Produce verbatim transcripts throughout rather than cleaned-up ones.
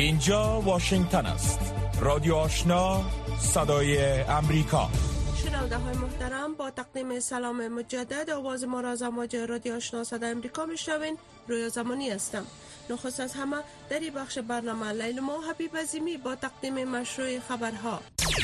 اینجا واشنگتن است. رادیو آشنا، صدای امریکا. شنونده های محترم، با تقدیم سلام مجدد آواز ما را از امواج رادیو آشنا صدای امریکا میشنوین. رویا زمانی هستم. نخست از همه در این بخش برنامه لیلما حبیب عظیمی با تقدیم مشروع خبرها.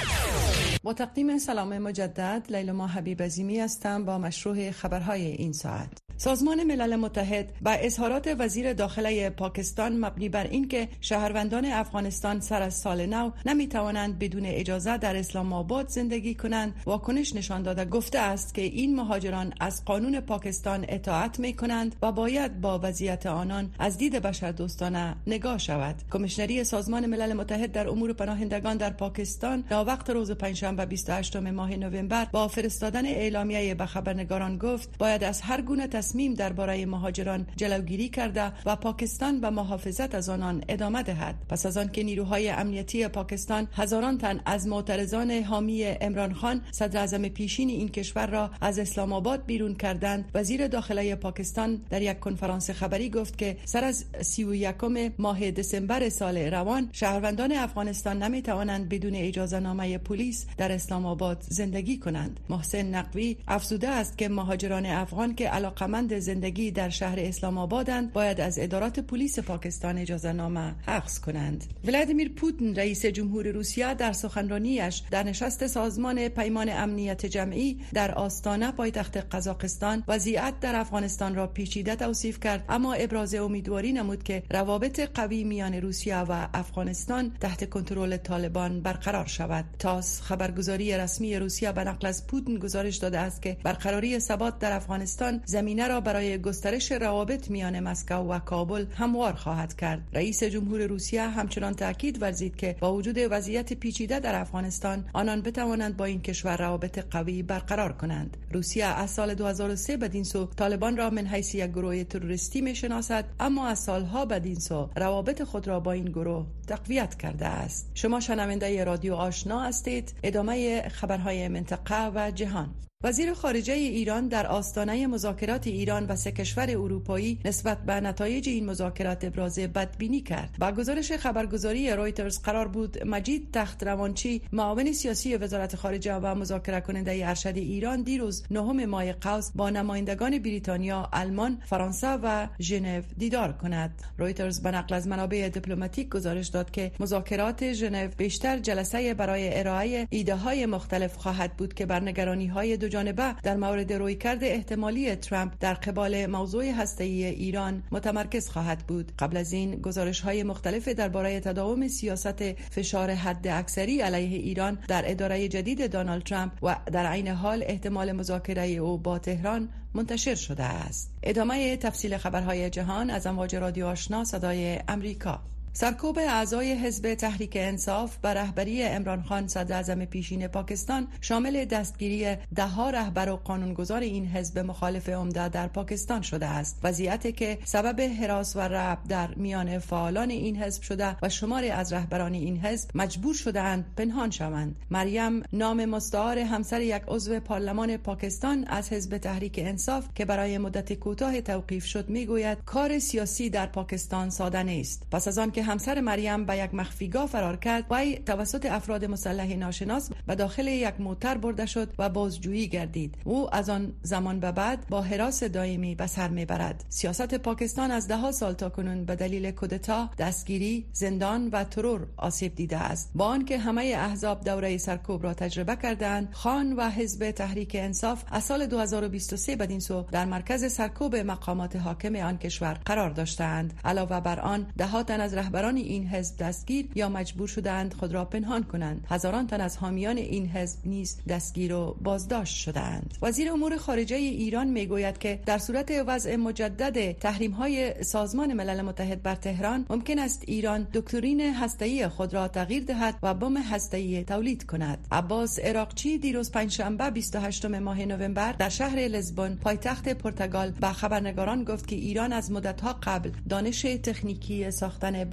با تقدیم سلام مجدد، لیلما حبیب عظیمی هستم با مشروع خبرهای این ساعت. سازمان ملل متحد با اظهارات وزیر داخله پاکستان مبنی بر اینکه شهروندان افغانستان سر از سال نو نمی توانند بدون اجازه در اسلام آباد زندگی کنند واکنش نشان داده گفته است که این مهاجران از قانون پاکستان اطاعت می کنند و باید با وضعیت آنان از دید بشردوستانه نگاه شود. کمیشنری سازمان ملل متحد در امور پناهندگان در پاکستان در وقت روز پنجشنبه بیست و هشتم ماه نوامبر با فرستادن اعلامیه به خبرنگاران گفت باید از هر گونه تصمیم درباره مهاجران جلوگیری کرده و پاکستان به محافظت از آنان ادامه دهد. پس از آن که نیروهای امنیتی پاکستان هزاران تن از معترضان حامی عمران خان صدر اعظم پیشین این کشور را از اسلام آباد بیرون کردند، وزیر داخله پاکستان در یک کنفرانس خبری گفت که سر از سی و یکم ماه دسامبر سال روان شهروندان افغانستان نمی توانند بدون اجازه نامه پلیس در اسلام آباد زندگی کنند. محسن نقوی افزوده است که مهاجران افغان که علاقمند زندگی در شهر اسلام آبادند باید از ادارات پلیس پاکستان اجازه نامه اخذ کنند. ولادیمیر پوتین رئیس جمهور روسیه در سخنرانیش در نشست سازمان پیمان امنیت جمعی در آستانه پایتخت قزاقستان وضعیت در افغانستان را پیچیده توصیف کرد، اما ابراز امیدواری نمود که روابط قوی میان روسیه و افغانستان تحت کنترل طالبان برقرار شود. تاس خبرگزاری رسمی روسیه به نقل از پوتین گزارش داده است که برقراری ثبات در افغانستان زمینه را برای گسترش روابط میان مسکو و کابل هموار خواهد کرد. رئیس جمهور روسیه همچنان تاکید ورزید که با وجود وضعیت پیچیده در افغانستان آنان بتوانند با این کشور روابط قوی برقرار کنند. روسیه از سال دو هزار و سه بدین سو طالبان را من حیث یک گروه تروریستی میشناسد، اما از سالها بدین سو روابط خود را با این گروه تقویت کرده است. شما شنونده رادیو آشنا هستید. ادامه خبرهای منطقه و جهان. وزیر خارجه ایران در آستانه مذاکرات ایران و سه کشور اروپایی نسبت به نتایج این مذاکرات ابراز بدبینی کرد. با گزارش خبرگزاری رویترز قرار بود مجید تخت روانچی معاون سیاسی وزارت خارجه و مذاکره کننده ارشد ایران دیروز نهم ماه قوس با نمایندگان بریتانیا، آلمان، فرانسه و ژنو دیدار کند. رویترز به نقل از منابع دیپلماتیک گزارش داد که مذاکرات ژنو بیشتر جلسه برای ارائه ایده‌های مختلف خواهد بود که بر نگرانی‌های دو جانبه در مورد رویکرد احتمالی ترامپ در قبال موضوع هسته‌ای ایران متمرکز خواهد بود. قبل از این گزارش‌های مختلف درباره تداوم سیاست فشار حد اکثری علیه ایران در اداره جدید دونالد ترامپ و در عین حال احتمال مذاکره او با تهران منتشر شده است. ادامه تفصیل خبرهای جهان از امواج رادیو آشنا صدای امریکا. سرکوب اعضای حزب تحریک انصاف به رهبری عمران خان صدر اعظم پیشین پاکستان شامل دستگیری ده‌ها رهبر و قانونگذار این حزب مخالف عمده در پاکستان شده است. وضعیتی که سبب هراس و رعب در میان فعالان این حزب شده و شماری از رهبران این حزب مجبور شده‌اند پنهان شوند. مریم، نام مستعار همسر یک عضو پارلمان پاکستان از حزب تحریک انصاف که برای مدت کوتاه توقیف شد، میگوید کار سیاسی در پاکستان ساده نیست. پس از آن که همسر مریم به یک مخفیگاه فرار کرد، وی توسط افراد مسلح ناشناس به داخل یک موتر برده شد و بازجویی گردید. او از آن زمان به بعد با هراس دائمی به سر میبرد. سیاست پاکستان از ده ها سال تاکنون به دلیل کودتا، دستگیری، زندان و ترور آسیب دیده است. با آنکه همه احزاب دوره سرکوب را تجربه کردند، خان و حزب تحریک انصاف از سال دو هزار و بیست و سه بدین سو در مرکز سرکوب مقامات حاکم آن کشور قرار داشتند. علاوه بر آن، ده ها تن از رهبران این حزب دستگیر یا مجبور شدند خود را پنهان کنند. هزاران تن از حامیان این حزب نیز دستگیر و بازداشت شدند. وزیر امور خارجه ایران میگوید که در صورت وضع مجدد تحریم‌های سازمان ملل متحد بر تهران، ممکن است ایران دکترین هسته‌ای خود را تغییر دهد و بم هسته‌ای تولید کند. عباس عراقچی دیروز پنجشنبه بیست و هشتم ماه نوامبر در شهر لیسبون پایتخت پرتغال به خبرنگاران گفت که ایران از مدت‌ها قبل دانش تکنیکی ساختن بم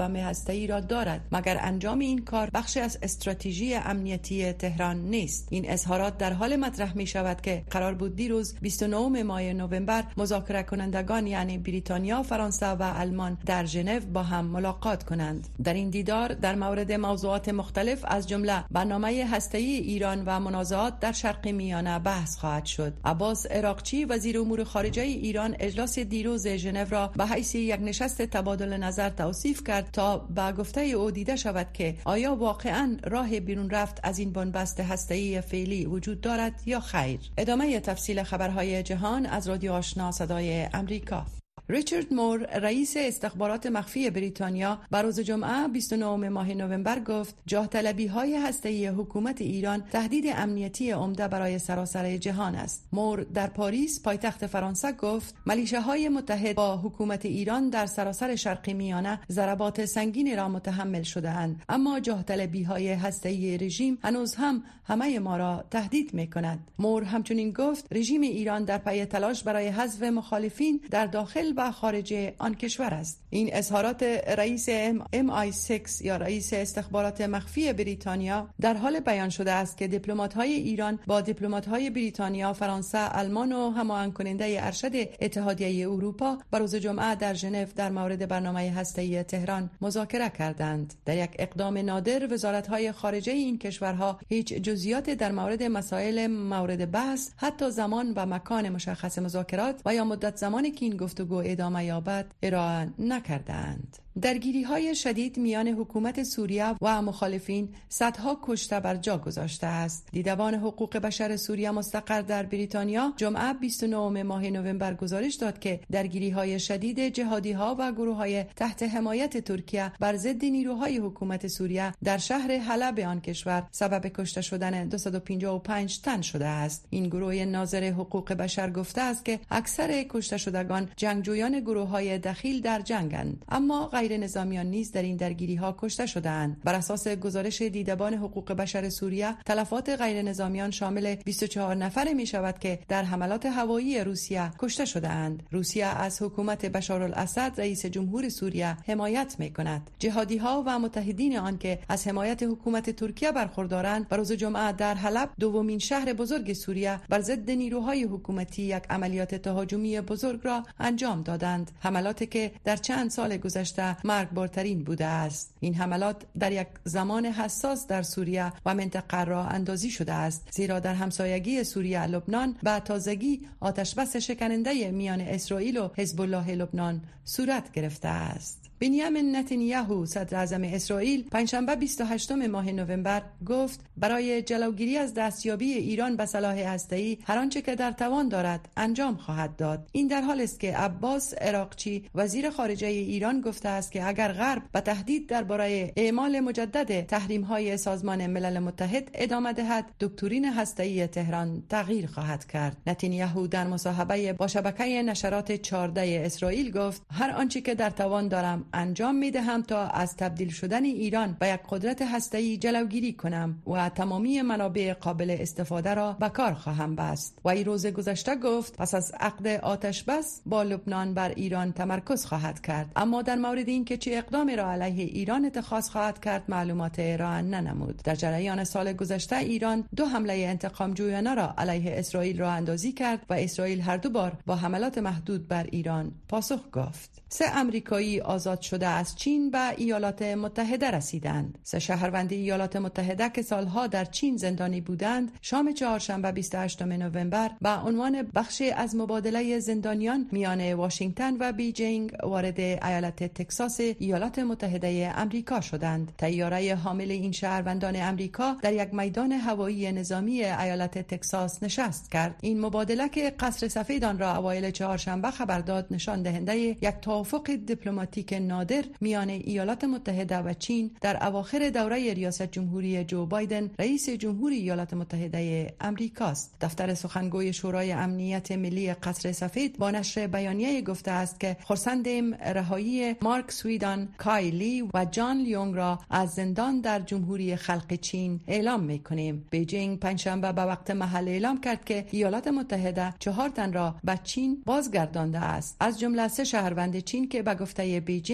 پروگرام هسته‌ای را دارد، مگر انجام این کار بخشی از استراتژی امنیتی تهران نیست. این اظهارات در حال مطرح می شود که قرار بود دیروز بیست و نه ماه نوامبر مذاکره کنندگان یعنی بریتانیا، فرانسه و آلمان در ژنو با هم ملاقات کنند. در این دیدار در مورد موضوعات مختلف از جمله برنامه هسته‌ای ایران و منازعات در شرق میانه بحث خواهد شد. عباس عراقچی وزیر امور خارجه ایران اجلاس دیروز ژنو را به حیث یک نشست تبادل نظر توصیف کرد تا به گفته او دیده شود که آیا واقعاً راه بیرون رفت از این بنبست هسته‌ای فعلی وجود دارد یا خیر. ادامه تفصیل خبرهای جهان از رادیو آشنا صدای امریکا. ریچارد مور رئیس استخبارات مخفی بریتانیا بر روز جمعه بیست و نه ماه نوامبر گفت جاه طلبی های هسته‌ای حکومت ایران تهدید امنیتی عمده برای سراسر جهان است. مور در پاریس پایتخت فرانسه گفت ملیشه‌های متحد با حکومت ایران در سراسر شرق میانه ضربات سنگین را متحمل شده‌اند، اما جاه طلبی های هسته‌ای رژیم هنوز هم همه ما را تهدید می‌کند. مور همچنین گفت رژیم ایران در پی تلاش برای حذف مخالفین در داخل و خارج آن کشور است. این اظهارات رئیس ام آی شش یا رئیس استخبارات مخفی بریتانیا در حال بیان شده است که دیپلمات‌های ایران با دیپلمات‌های بریتانیا، فرانسه، آلمان و هماهنگ کننده ارشد اتحادیه اروپا بر روز جمعه در ژنو در مورد برنامه هسته‌ای تهران مذاکره کردند. در یک اقدام نادر وزارت‌های خارجه این کشورها هیچ جزئیات در مورد مسائل مورد بحث، حتی زمان و مکان مشخص مذاکرات و یا مدت زمانی که این گفتگو ادامه یابد ارائه نکردند. درگیری‌های شدید میان حکومت سوریه و مخالفین صدها کشته بر جا گذاشته است. دیدبان حقوق بشر سوریه مستقر در بریتانیا جمعه بیست و نه ماه نوامبر گزارش داد که درگیری‌های شدید جهادی‌ها و گروه‌های تحت حمایت ترکیه بر ضد نیروهای حکومت سوریه در شهر حلب آن کشور سبب کشته شدن دویست و پنجاه و پنج تن شده است. این گروه ناظر حقوق بشر گفته است که اکثر کشته شدگان جنگجویان گروه‌های دخیل در جنگند، اما غیر نظامیان نیز در این درگیری‌ها کشته شده‌اند. بر اساس گزارش دیدبان حقوق بشر سوریه، تلفات غیر نظامیان شامل بیست و چهار نفر می‌شود که در حملات هوایی روسیه کشته شده‌اند. روسیه از حکومت بشارالاسد رئیس جمهور سوریه حمایت می‌کند. جهادی‌ها و متحدین آن که از حمایت حکومت ترکیه برخوردارند، بر روز جمعه در حلب، دومین شهر بزرگ سوریه، بر ضد نیروهای حکومتی یک عملیات تهاجمی بزرگ را انجام دادند. حملاتی که در چند سال گذشته مرگبارترین بوده است. این حملات در یک زمان حساس در سوریه و منطقه راه اندازی شده است، زیرا در همسایگی سوریه لبنان به تازگی آتشبس شکننده میان اسرائیل و حزب الله لبنان صورت گرفته است. بنیامین نتانیاهو صدر اعظم اسرائیل پنجشنبه بیست و هشتم ماه نوامبر گفت برای جلوگیری از دستیابی ایران به سلاح هسته‌ای هر آنچه که در توان دارد انجام خواهد داد. این در حالی است که عباس عراقچی وزیر خارجه ایران گفته است که اگر غرب به تهدید درباره اعمال مجدد تحریم‌های سازمان ملل متحد ادامه دهد، دکترین هسته‌ای تهران تغییر خواهد کرد. نتانیاهو در مصاحبه با شبکه نشرات چهارده اسرائیل گفت هر آنچه که در توان دارم انجام میدهم تا از تبدیل شدن ایران به یک قدرت هسته‌ای جلوگیری کنم و تمامی منابع قابل استفاده را به کار خواهم بست. و این روز گذشته گفت پس از عقد آتش بس با لبنان بر ایران تمرکز خواهد کرد، اما در مورد این که چه اقدامی را علیه ایران اتخاذ خواهد کرد معلومات ارائه ننمود. در جریان سال گذشته ایران دو حمله انتقام جویانه را علیه اسرائیل راه اندازی کرد و اسرائیل هر دو بار با حملات محدود بر ایران پاسخ گفت. سه امریکایی آزاد شده از چین به ایالات متحده رسیدند. سه شهروند ایالات متحده که سالها در چین زندانی بودند، شام چهارشنبه بیست و هشتم نوامبر به عنوان بخشی از مبادله زندانیان میان واشنگتن و بیجینگ وارد ایالت تگزاس ایالات متحده آمریکا شدند. طیاره حامل این شهروندان امریکا در یک میدان هوایی نظامی ایالت تگزاس نشست کرد. این مبادله که قصر سفید آن را اوایل چهارشنبه خبر داد، نشان دهنده یک توافق دیپلماتیک نادر میان ایالات متحده و چین در اواخر دوره ریاست جمهوری جو بایدن رئیس جمهوری ایالات متحده آمریکاست. دفتر سخنگوی شورای امنیت ملی قصر سفید با نشر بیانیه گفته است که خرسندیم رهایی مارک سویدان، کایلی و جان لیونگ را از زندان در جمهوری خلق چین اعلام می‌کنیم. بیجینگ پنجشنبه به وقت محل اعلام کرد که ایالات متحده چهار تن را به چین بازگردانده است، از جمله سه شهروند چین که به گفته بیجینگ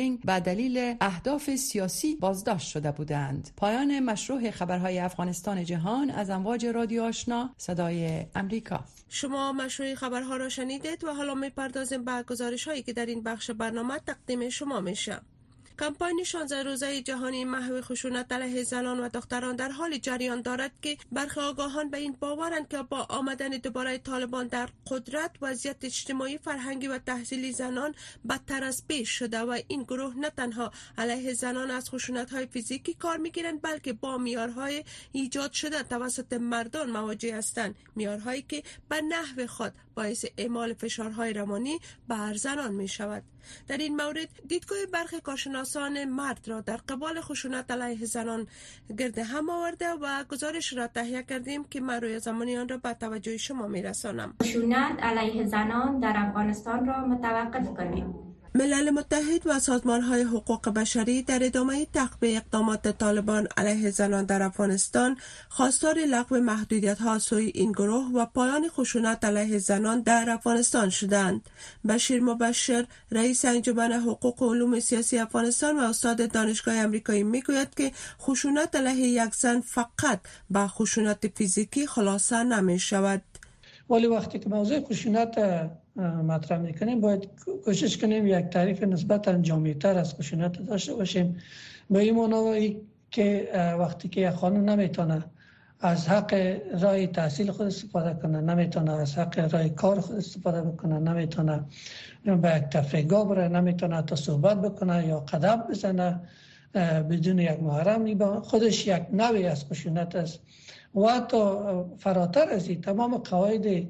کینگ به دلیل اهداف سیاسی بازداشت شده بودند. پایان مشروع خبرهای افغانستان جهان از امواج رادیو آشنا صدای امریکا. شما مشروع خبرها را شنیدید و حالا می‌پردازیم به گزارش‌هایی که در این بخش برنامه تقدیم شما میشه. کمپاین شانزده روزه جهانی محو خشونت علیه زنان و دختران در حال جریان دارد که برخی آگاهان به این باورند که با آمدن دوباره طالبان در قدرت وضعیت اجتماعی، فرهنگی و تحصیلی زنان بدتر از پیش شده و این گروه نه تنها علیه زنان از خشونت‌های فیزیکی کار می‌گیرند بلکه با معیارهای ایجاد شده توسط مردان مواجه هستند، معیارهایی که به نحو خود باعث اعمال فشارهای روانی بر زنان می‌شود. در این مورد دیدگاه برخی کارشناسان مرد را در قبال خشونت علیه زنان گرد هم آورده و گزارش را تهیه کردیم که من روی زمانی آن را به توجه شما میرسانم. خشونت علیه زنان در افغانستان را متوقف کنیم. ملل متحد و سازمان‌های حقوق بشری در ادامه تعقیب اقدامات طالبان علیه زنان در افغانستان خواستار لغو محدودیت‌ها سوی این گروه و پایان خشونت علیه زنان در افغانستان شدند. بشیر مبشر، رئیس انجمن حقوق و علوم سیاسی افغانستان و استاد دانشگاه آمریکایی میگوید که خشونت علیه یک زن فقط به خشونت فیزیکی خلاصه نمی‌شود. ولی وقتی که موضوع خشونت مطرح میکنیم باید کوشش کنیم یک تعریف نسبتاً جامع‌تر از خشونت داشته باشیم، به این معنی که وقتی که یک خانم نمیتونه از حق راه تحصیل خود استفاده کنه، نمیتونه از حق راه کار خود استفاده بکنه، نمیتونه به یک تفریحگاه بره، نمیتونه تا صحبت بکنه یا قدم بزنه بدون یک محرم، خودش یک نوعی از خشونت است. و حتی فراتر از این تمام قواعد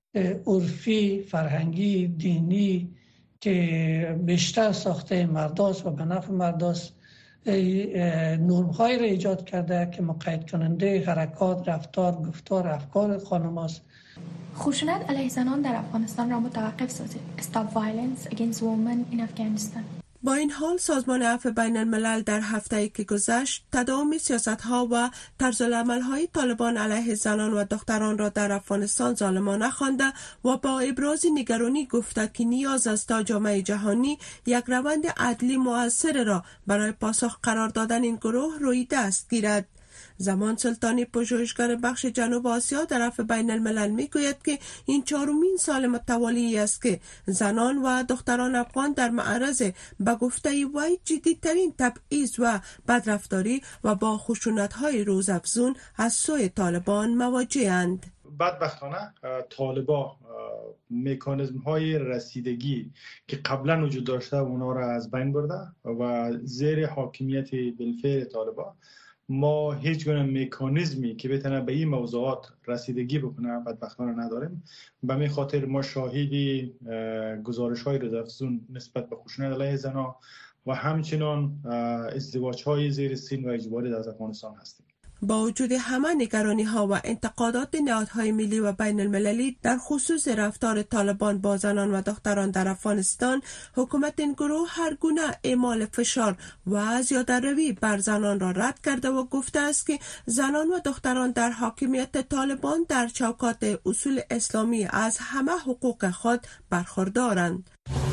عرفی، فرهنگی، دینی که بیشتر ساخته مرداست و به نفع مرداست، نرم‌هایی را ایجاد کرده که مقید کننده حرکات، رفتار، گفتار، افکار خانم است. خشونت علیه زنان در افغانستان را متوقف سازید. Stop violence against women in Afghanistan. با این حال سازمان عفو بین الملل در هفته‌ای که گذشت تداوم سیاست‌ها و طرزالعمل‌های طالبان علیه زنان و دختران را در افغانستان ظالمانه خوانده و با ابراز نگرانی گفته که نیاز است تا جامعه جهانی یک روند عدلی مؤثر را برای پاسخ قرار دادن این گروه روی دست گیرد. زمان سلطانی، پژوهشگر بخش جنوب آسیا در عفو بین الملل میگوید که این چهارمین سال متوالی است که زنان و دختران افغان در معرض به گفته وی جدیدترین تبعیض و بدرفتاری و با خشونت‌های روزافزون از سوی طالبان مواجه‌اند. بدبختانه طالبان مکانیزم های رسیدگی که قبلا وجود داشته اونا را از بین برده و زیر حاکمیت بالفعل طالبان ما هیچ گونه مکانیزمی که بتونه به این موضوعات رسیدگی بکنه بدبختانه نداریم. به همین خاطر ما شاهدی گزارش‌های روزافزون نسبت به خشونت علیه زنان و همچنان ازدواج‌های زیر سن و اجباری در افغانستان هستیم. با وجود همه نگرانی ها و انتقادات نهادهای ملی و بین المللی در خصوص رفتار طالبان با زنان و دختران در افغانستان، حکومت این گروه هر گونه اعمال فشار و زیاده‌روی بر زنان را رد کرده و گفته است که زنان و دختران در حاکمیت طالبان در چوکات اصول اسلامی از همه حقوق خود برخوردارند.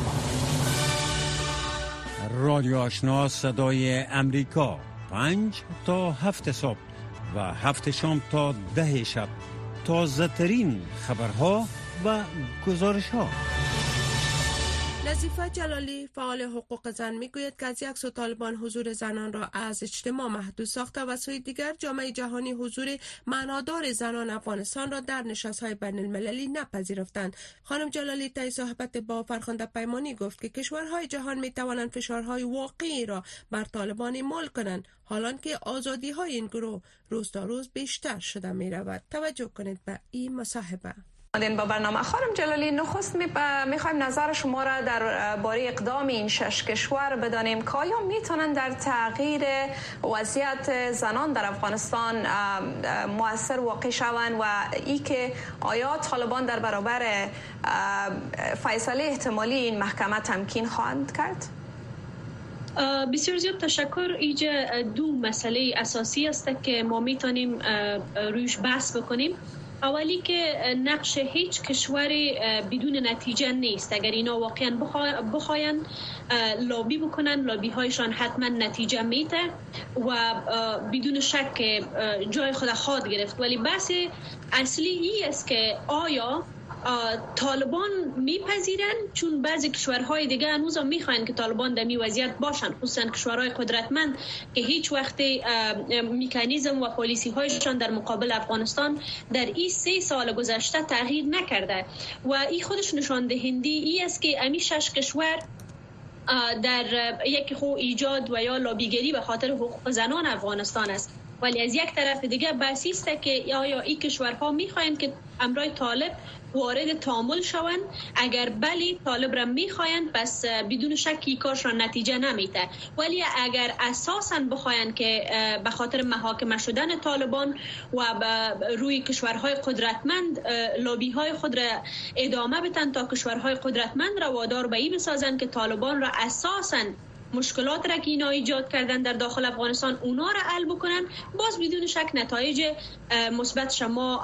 رادیو آشنا صدای امریکا، پنج تا هفت صبح و هفت شام تا ده شب، تازه ترین خبرها و گزارش ها. نظیفه جلالی فعال حقوق زن میگوید که از یک سو طالبان حضور زنان را از اجتماع محدود ساخته و سوی دیگر جامعه جهانی حضور معنادار زنان افغانستان را در نشست‌های بین المللی نپذیرفتند. خانم جلالی طی صحبت با فرخنده پیمانی گفت که کشورهای جهان می توانند فشارهای واقعی را بر طالبان اعمال کنند، حالان که آزادی‌های این گروه روز تا روز بیشتر شده می رود. توجه کنید به این مصاحبه. با برنامه خانم جلالی، نخست میخوایم نظر شما را در باره اقدام این شش کشور بدانیم که آیا میتونن در تغییر وضعیت زنان در افغانستان مؤثر واقع شوند و ای که آیا طالبان در برابر فیصله احتمالی این محکمه تمکین خواهند کرد؟ بسیار زیاد تشکر. اینجا دو مسئله اساسی است که ما میتونیم رویش بحث بکنیم. اولی که نقش هیچ کشوری بدون نتیجه نیست. اگر اینا واقعا بخواین لابی بکنن، لابی هایشان حتما نتیجه میده و بدون شک جای خود خواهد گرفت. ولی بحث اصلی ای است که آیا طالبان میپذیرن، چون بعضی کشورهای دیگه هنوز هم میخواین که طالبان در می وضعیت باشن، خصوصا کشورهای قدرتمند که هیچ وقت مکانیزم و پالیسی هایشان در مقابل افغانستان در این سه سال گذشته تغییر نکرده و این خودش نشان دهنده ای است که امی شش کشور در یک خو ایجاد و یا لابیگری به خاطر حقوق زنان افغانستان است. ولی از یک طرف دیگه بحثی است که آیا این کشورها میخواین که امرای طالب وارد تعامل شوند؟ اگر بلی طالب را میخواین پس بدون شکی کارش را نتیجه نمیده. ولی اگر اساساً بخواین که به خاطر محاکمه شدن طالبان و روی کشورهای قدرتمند لابی های خود را ادامه بدن تا کشورهای قدرتمند را وادار به این بسازن که طالبان را اساساً مشکلات را که اینا ایجاد کردن در داخل افغانستان اونا را حل بکنن، باز بدون شک نتایج مثبت شما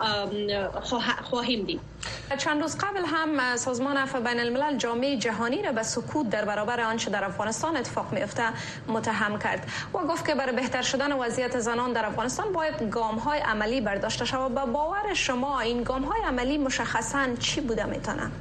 خواهیم دید. چند روز قبل هم سازمان عفو بین الملل جامعه جهانی را به سکوت در برابر آنچه در افغانستان اتفاق میفته متهم کرد و گفت که برای بهتر شدن وضعیت زنان در افغانستان باید گام‌های عملی برداشته شود. با باور شما این گام‌های عملی مشخصاً چی بوده میتونن؟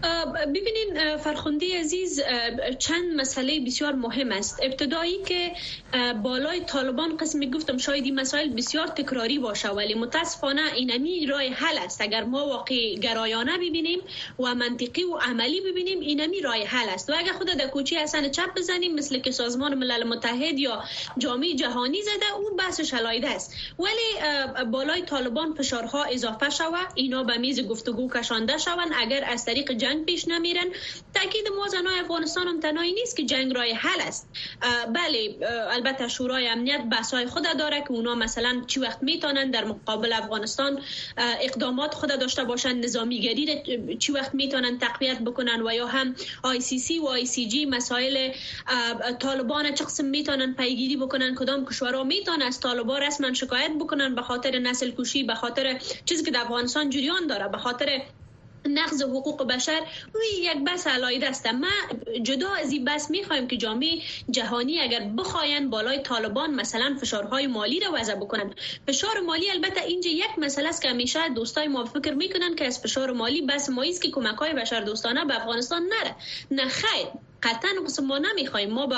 ببینین فرخنده عزیز، چند مسئله بسیار مهم است. ابتدایی که بالای طالبان قسمی گفتم شاید این مسائل بسیار تکراری باشه ولی متاسفانه اینمی راه حل است. اگر ما واقعی گرایانه ببینیم و منطقی و عملی ببینیم اینمی راه حل است و اگر خود در کوچه حسن چپ بزنیم مثل که سازمان ملل متحد یا جامعه جهانی زده اون بحثش علایده است. ولی بالای طالبان فشارها اضافه شوه، اینا به میز گفتگو کشانده شوند. اگر از طریق جنگ پیش نمیرن، تاکید ما زنای افغانستان هم تنهایی نیست که جنگ راه حل است. بله البته شورای امنیت بحث‌های خود داره که اونا مثلا چی وقت میتونن در مقابل افغانستان اقدامات خود داشته باشن، نظامیگری چی وقت میتونن تقویت بکنن و یا هم آی سی سی و آی سی جی مسائل طالبان چه قسم میتونن پیگیری بکنن، کدام کشورها میتونن از طالبان رسما شکایت بکنن به خاطر نسل کشی، به خاطر چیزی که در افغانستان جریان داره، به خاطر نقض حقوق بشر. روی یک بحث علایده است. ما جدا از این بحث میخوایم که جامعه جهانی اگر بخواین بالای طالبان مثلا فشارهای مالی را وضع بکنن. فشار مالی البته اینجا یک مسئله است که همیشه دوستای ما فکر میکنن که از فشار مالی بس ما است که کمک‌های بشر دوستانه به افغانستان نره. نه خیر، قطعا قسم ما نمیخوایم. ما با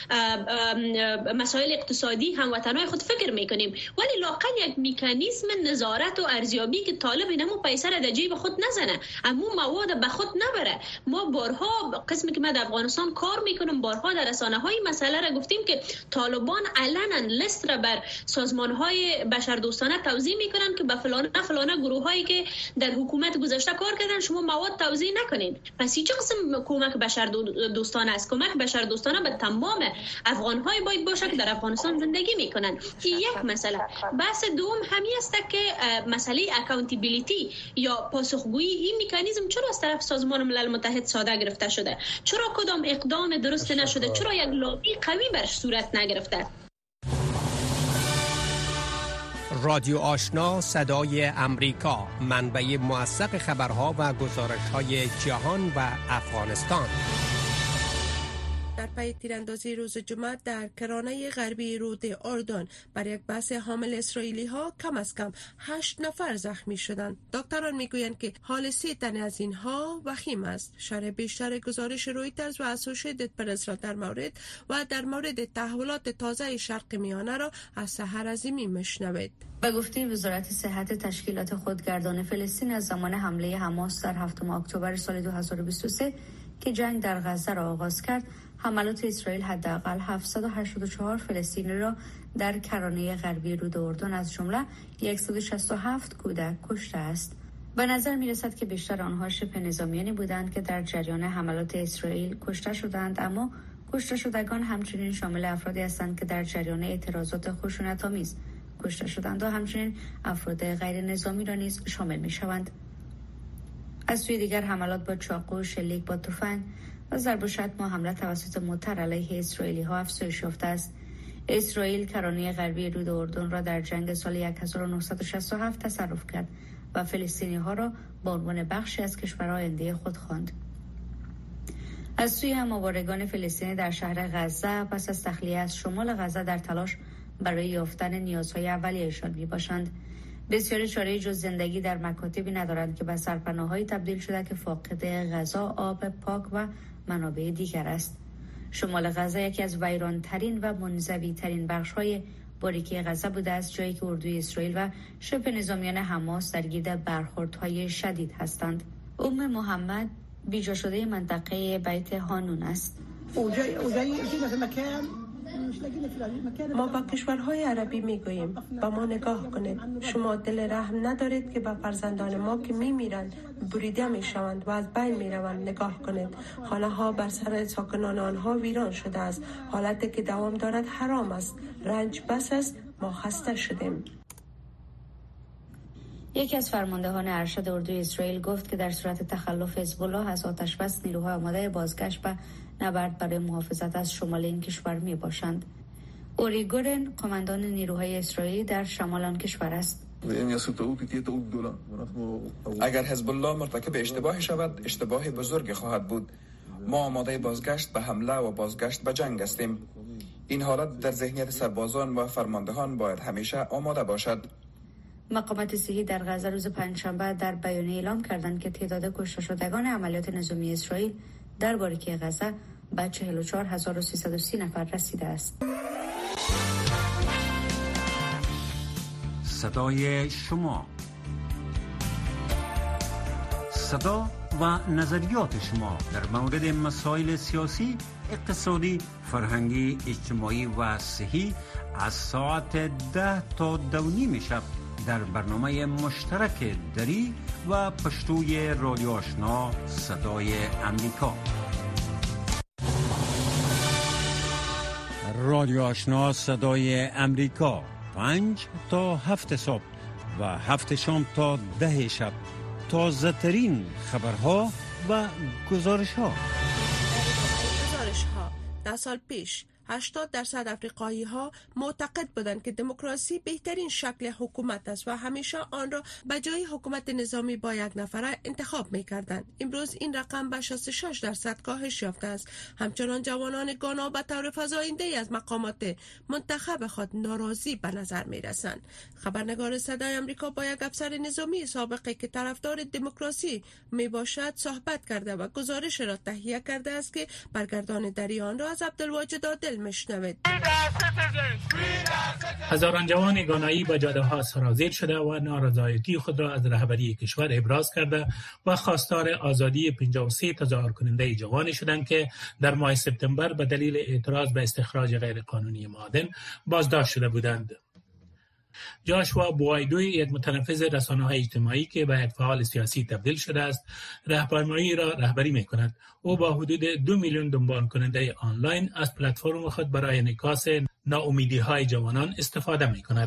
مسائل اقتصادی هموطنای خود فکر میکنیم ولی لااقل یک مکانیزم نظارت و ارزیابی که طالب اینمو پیسر در جیب خود نزنه، امو مواد به خود نبره. ما بارها قسمی که ما در افغانستان کار میکنیم بارها در رسانه های مسئله را گفتیم که طالبان علنا لیست را بر سازمان های بشر دوستانه توزیع میکنن که به فلان فلان گروه هایی که در حکومت گذشته کار کردن شما مواد توزیع نکنین. پس چه قسم کمک بشر دوستانه است؟ کمک بشر دوستانه به تمام افغان های باید باشه که در افغانستان زندگی میکنن. این یک مسئله. بحث دوم همی است که مسئله اکاونتیبیلیتی یا پاسخگویی، این مکانیزم چرا از طرف سازمان ملل متحد ساده گرفته شده؟ چرا کدام اقدام درست نشده؟ چرا یک لابی قوی برش صورت نگرفته؟ رادیو آشنا صدای امریکا، منبع موثق خبرها و گزارش‌های جهان و افغانستان. در پی تیراندازی روز جمعه در کرانه غربی رود اردن بر یک بس حامل اسرائیلی ها کم از کم هشت نفر زخمی شدند. دکتران میگویند که حال سه تن از اینها وخیم است. شرح بیشتر گزارش رویترز و اسوشییتد پرس را در مورد و در مورد تحولات تازه شرق میانه را از سحر عظیمی میشنوید. به گفته وزارت صحت تشکیلات خودگردان فلسطین از زمان حمله حماس در هفتم اکتبر سال دو هزار و بیست و سه که جنگ در غزه را آغاز کرد، حملات اسرائیل حداقل هفتصد و هشتاد و چهار فلسطینی را در کرانه غربی رود اردن از جمله صد و شصت و هفت کودک کشته است. به نظر می رسد که بیشتر آنها شبه نظامیانی بودند که در جریان حملات اسرائیل کشته شدند، اما کشته شدگان همچنین شامل افرادی هستند که در جریان اعتراضات خشونت‌آمیز کشته شدند و همچنین افراد غیر نظامی را نیز شامل می شوند. از سوی دیگر حملات با چاقو، شلیک با تفنگ و ضرب و شتم و حمله توسط موتر علیه اسرائیلی ها افزایش یافته است. اسرائیل کرانه غربی رود اردن را در جنگ سال هزار و نهصد و شصت و هفت تصرف کرد و فلسطینی ها را به عنوان بخشی از کشور آینده خود خواند. از سوی هم آوارگان فلسطینی در شهر غزه پس از تخلیه از شمال غزه در تلاش برای یافتن نیازهای اولیه‌شان میباشند. بسیاری چاره جز زندگی در مکاتبی ندارند که به سرپناه‌های تبدیل شده که فاقد غذا، آب پاک و منابع دیگر است. شمال غزه یکی از ویران‌ترین و منزوی‌ترین بخش‌های باریکه غزه بوده است، جایی که اردوی اسرائیل و شبه نظامیان حماس درگیر برخوردهای شدید هستند. ام محمد بیجا شده منطقه بیت هانون است. ما با کشورهای عربی میگوییم با ما نگاه کنید. شما دل رحم ندارید که با فرزندان ما که میمیرند، بریده میشوند و از بین میروند نگاه کنید. خانه ها بر سر ساکنان آنها ویران شده است. حالتی که دوام دارد حرام است. رنج بس است. ما خسته شدیم. یکی از فرماندهان ارشد اردوی اسرائیل گفت که در صورت تخلف حزب الله از آتش بس نیروهای آماده بازگشت و نبرد برای محافظت از شمال این کشور می باشند. اوری گورن قماندان نیروهای اسرائیلی در شمال آن کشور است. اگر حزب الله مرتکب اشتباهی شود، اشتباه بزرگ خواهد بود. ما آماده بازگشت به حمله و بازگشت به جنگ هستیم. این حالت در ذهنیت سربازان و فرماندهان باید همیشه آماده باشد. مقامات صحی در غزه روز پنجشنبه در بیانیه اعلام کردند که تعداد کشته شدگان عملیات نظامی اسرائیل در باریکه غزه به چهل و چهار هزار و سیصد و سی نفر رسیده است. صدای شما، صدا و نظریات شما در مورد مسائل سیاسی، اقتصادی، فرهنگی، اجتماعی و صحی از ساعت ده تا دو نیم شب در برنامه مشترک دری و پشتوی رادیو آشنا صدای امریکا. رادیو آشنا صدای امریکا پنج تا هفت صبح و هفت شام تا ده شب تازه ترین خبرها و گزارش ها. گزارش ها ده سال پیش هشتاد درصد افریقایی ها معتقد بودند که دموکراسی بهترین شکل حکومت است و همیشه آن را به جای حکومت نظامی با یک نفره انتخاب می کردند. امروز این رقم به شصت و شش درصد کاهش یافته است. همچنان جوانان گانا به طور فزاینده از مقامات منتخب خود ناراضی به نظر می رسند. خبرنگار صدای آمریکا با یک افسر نظامی سابقه که طرفدار دموکراسی می باشد صحبت کرده و گزارش را تهیه کرده است که برگردان دریان را از عبدالواجد عادل مشنوید. هزاران جوان گانایی به جاده ها سرازیر شده و نارضایتی خود را از رهبری کشور ابراز کرده و خواستار آزادی پنجاه و سه تظاهر کننده جوانی شدند که در ماه سپتامبر به دلیل اعتراض به استخراج غیرقانونی معادن بازداشت شده بودند. جاشوا بوایدوی، یک متنفذ رسانه‌های اجتماعی که به یک فعال سیاسی تبدیل شده است، راهپیمایی را رهبری می‌کند. او با حدود دو میلیون دنبال کننده آنلاین از پلتفرم خود برای انعکاس ناامیدی‌های جوانان استفاده می‌کند.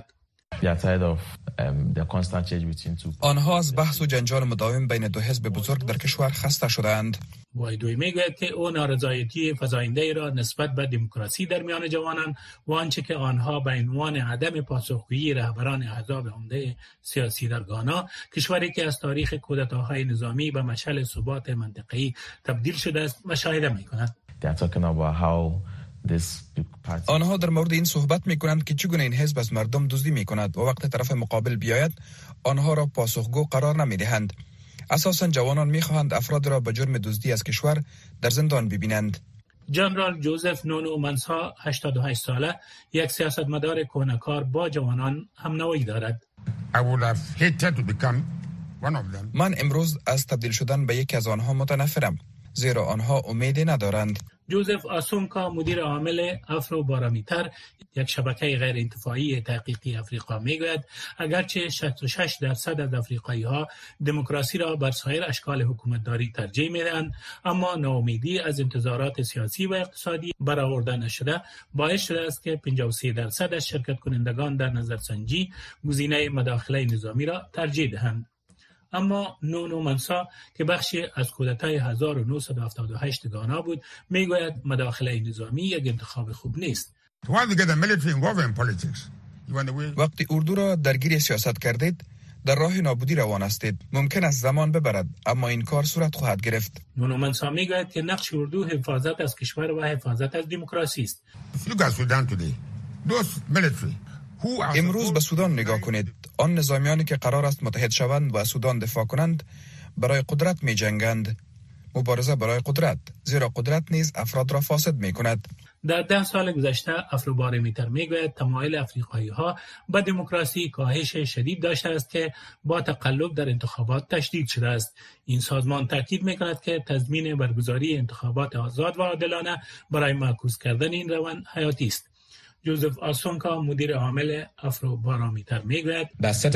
آنها از بحث و جنجال مداوم بین دو حزب بزرگ در کشور خسته شدند. بوایدوی میگوید که او نارضایتی فزاینده را نسبت به دموکراسی در میان جوانان و آنچه که آنها به عنوان عدم پاسخگویی رهبران احزاب عمده سیاسی در گانا، کشوری که از تاریخ کودتاهای نظامی به مشعل ثبات منطقه‌ای تبدیل شده است، مشاهده می‌کند. آنها در مورد این صحبت می کنند که چگونه این حزب از مردم دزدی می کند و وقت طرف مقابل بیاید آنها را پاسخگو قرار نمی دهند. اساساً جوانان می خواهند افراد را به جرم دزدی از کشور در زندان ببینند. جنرال جوزف نونو منسا، هشتاد و هشت ساله، یک سیاستمدار کهنه‌کار با جوانان همنوایی دارد. من امروز از تبدیل شدن به یک از آنها متنفرم، زیرا آنها امیدی ندارند. جوزف آسونکا، مدیر عامل افرو بارامیتر، یک شبکه غیر انتفاعی تحقیقی افریقا، میگوید اگرچه شصت و شش درصد از افریقایی ها دموکراسی را بر سایر اشکال حکومتداری ترجیح میدهند، اما ناامیدی از انتظارات سیاسی و اقتصادی برآورده نشده باعث شده است که پنجاه و سه درصد از شرکت کنندگان در نظرسنجی گزینه مداخله نظامی را ترجیح دهند. اما نونو منسا که بخشی از کودتای هزار و نهصد و هفتاد و هشت گانا بود، میگوید مداخله نظامی یک انتخاب خوب نیست. وقتی اردو را درگیر سیاست کردید، در راه نابودی روان هستید. ممکن است زمان ببرد اما این کار صورت خواهد گرفت. مونومنسا میگوید که نقش اردو حفاظت از کشور و حفاظت از دموکراسی است. امروز به سودان نگاه کنید. آن نظامیانی که قرار است متحد شوند و سودان دفاع کنند برای قدرت می جنگند. مبارزه برای قدرت، زیرا قدرت نیز افراد را فاسد می کند. در ده سال گذشته افروبارومتر میگوید تمایل افریقایی ها به دموکراسی کاهش شدید داشته است که با تقلب در انتخابات تشدید شده است. این سازمان تاکید میکند که تضمین برگزاری انتخابات آزاد و عادلانه برای معکوس کردن این روند حیاتی است. جوزف آسونکا مدیر عامل افروبارومتر میگوید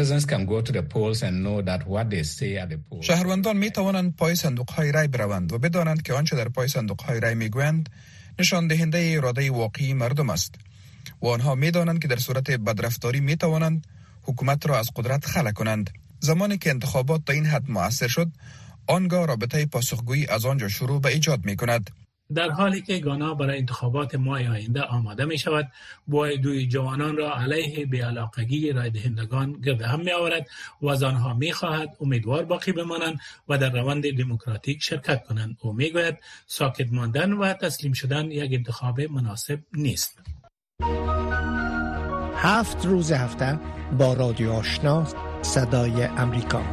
شهروندان می توانند پای صندوق های رای بروند و بدانند که آنچه در پای صندوق های رای میگویند نشان دهنده اراده واقعی مردم است و آنها می دانند که در صورت بدرفتاری می توانند حکومت را از قدرت خلع کنند. زمانی که انتخابات تا این حد مؤثر شد، آنگاه رابطه پاسخگویی از آنجا شروع به ایجاد می کند. در حالی که گانا برای انتخابات ماه آینده آماده می شود، بویدوی جوانان را علیه بی‌علاقگی رای دهندگان گرد هم می آورد و از آنها می خواهد امیدوار باقی بمانند و در روند دموکراتیک شرکت کنند. او می گوید ساکت ماندن و تسلیم شدن یک انتخاب مناسب نیست. هفت روز هفته با رادیو آشنا صدای امریکا.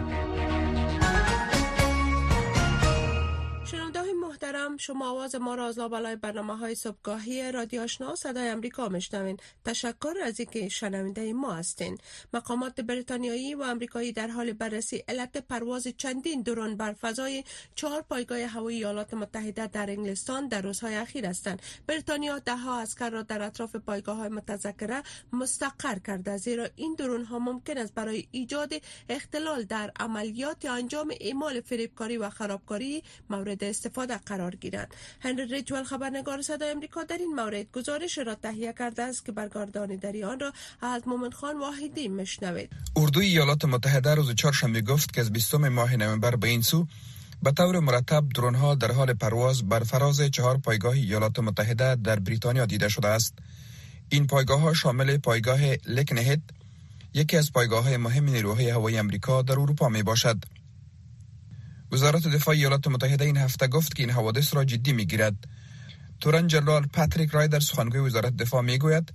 شما آواز ما را از لابلای برنامه‌های صبحگاهی رادیو آشنا صدای امریکا میشنوین. تشکر از اینکه شنونده ما هستین. مقامات بریتانیایی و آمریکایی در حال بررسی علت پرواز چندین درون بر فضای چهار پایگاه هوایی ایالات متحده در انگلستان در روزهای اخیر هستند. بریتانیا ده ها عسکر را در اطراف پایگاه‌های متذکره مستقر کرده، زیرا این درون ها ممکن است برای ایجاد اختلال در عملیات یا انجام اعمال فریبکاری و خرابکاری مورد استفاده قرار گیرند. هنری ریجول خبرنگار صدای امریکا در این مورد گزارش را تهیه کرده است که برگردانیداری آن را از مومن خان واحدی میشنوید. اردوی ایالات متحده روز چهارشنبه گفت که از بیستم ماه نوامبر به این سو به طور مرتب درون‌ها در حال پرواز بر فراز چهار پایگاه ایالات متحده در بریتانیا دیده شده است. این پایگاه‌ها شامل پایگاه لکنهد، یکی از پایگاه‌های مهم نیروهای هوایی آمریکا در اروپا میباشد. وزارت دفاع ایالات متحده این هفته گفت که این حوادث را جدی میگیرد. تورن جنرال پاتریک رایدر سخنگوی وزارت دفاع میگوید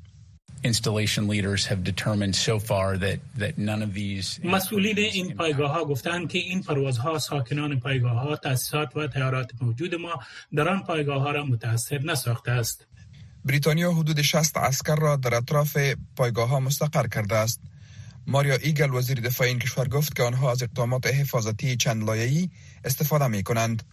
مسئولین این پایگاه‌ها گفتند که این پروازها ساکنان پایگاه‌ها، تأسیسات و تیارات موجود ما در آن پایگاه‌ها را متاثر نساخته است. بریتانیا حدود شصت عسکر را در اطراف پایگاه‌ها مستقر کرده است. ماریا ایگل وزیر دفاع این کشور گفت که آنها از اقدامات حفاظتی چند لایه‌ای استفاده می‌کنند.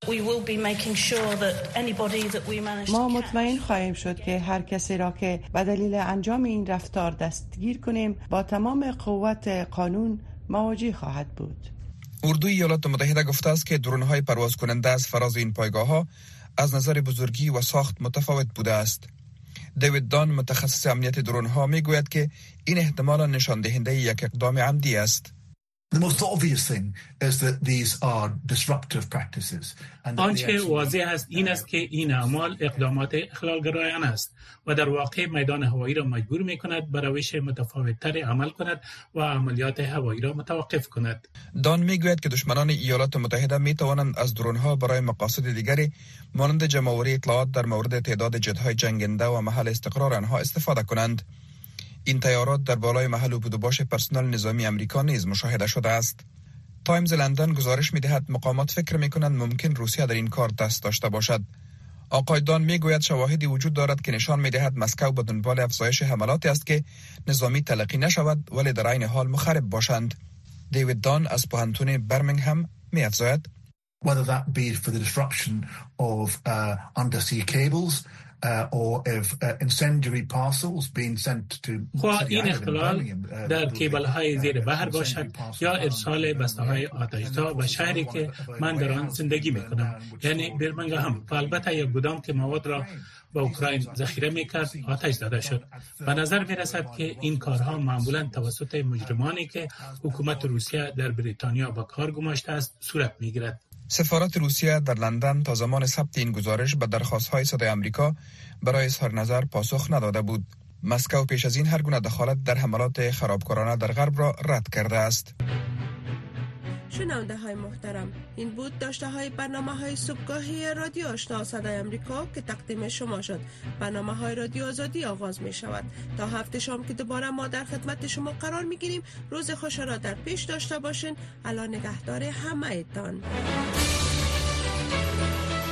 ما مطمئن خواهیم شد که هر کسی را که به دلیل انجام این رفتار دستگیر کنیم با تمام قوت قانون مواجه خواهد بود. اردوی ایالات متحده گفته است که درون‌های پرواز کننده از فراز این پایگاه‌ها از نظر بزرگی و ساخت متفاوت بوده است. دیوید دان متخصص امنیت درون‌ها میگوید که این احتمالاً نشان دهنده یک اقدام عمدی است. آنچه واضح است این است که این اعمال اقدامات اخلال‌گرایانه است و در واقع میدان هوایی را مجبور می‌کند به روش متفاوت‌تر عمل کند و عملیات هوایی را متوقف کند. دان میگوید که دشمنان ایالات متحده می‌توانند از درون‌ها برای مقاصد دیگری مانند جمع‌آوری اطلاعات در مورد تعداد جت‌های جنگنده و محل استقرار آنها استفاده کنند. این تیارات در بالای محل بود و باش پرسنل نظامی آمریکا نیز مشاهده شده است. تایمز لندن گزارش می‌دهد مقامات فکر می‌کنند ممکن روسیه در این کار دست داشته باشد. آقای دان میگوید شواهدی وجود دارد که نشان می‌دهد مسکو به دنبال افزایش حملاتی است که نظامی تلقی نشود ولی در عین حال مخرب باشند. دیوید دان از پوهنتون برمنگهم می‌افزاید whether that be for the disruption of uh, undersea cables Uh, or if uh, incendiary parcels being sent to خواه این اختلال در کیبل های زیر بحر باشد یا ارسال بسته های آتش‌زا و شهری که من در آن زندگی میکنم یعنی برمنگهم و البته یک گودام که مواد را با اوکراین ذخیره میکرد آتش زده شد. به نظر میرسد که این کارها معمولا توسط مجرمانی که حکومت روسیه در بریتانیا با کار گماشته است صورت میگیرد. سفارت روسیه در لندن تا زمان ثبت این گزارش به درخواست‌های صدای آمریکا برای اظهار نظر پاسخ نداده بود. مسکو پیش از این هر گونه دخالت در حملات خرابکارانه در غرب را رد کرده است. شنونده های محترم، این بود داشته های برنامه های صبحگاهی رادیو آشنا صدای امریکا که تقدیم شما شد. برنامه های رادیو آزادی آغاز می شود. تا هفته شام که دوباره ما در خدمت شما قرار می گیریم. روز خوش را در پیش داشته باشین. الان نگهدار همه تان.